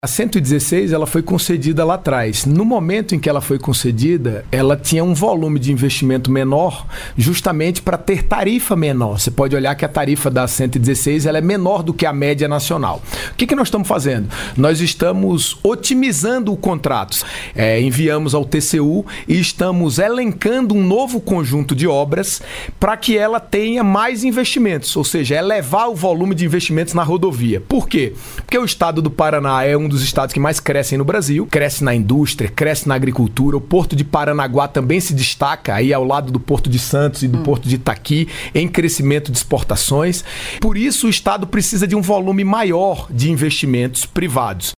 A 116 ela foi concedida lá atrás. No momento em que ela foi concedida, ela tinha um volume de investimento menor, justamente para ter tarifa menor. Você pode olhar que a tarifa da 116 ela é menor do que a média nacional. O que nós estamos fazendo? Nós estamos otimizando o contrato. Enviamos ao TCU e estamos elencando um novo conjunto de obras para que ela tenha mais investimentos, ou seja, elevar o volume de investimentos na rodovia. Por quê? Porque o estado do Paraná é um dos estados que mais crescem no Brasil, cresce na indústria, cresce na agricultura. O Porto de Paranaguá também se destaca aí ao lado do Porto de Santos e do Porto de Itaqui em crescimento de exportações. Por isso o estado precisa de um volume maior de investimentos privados.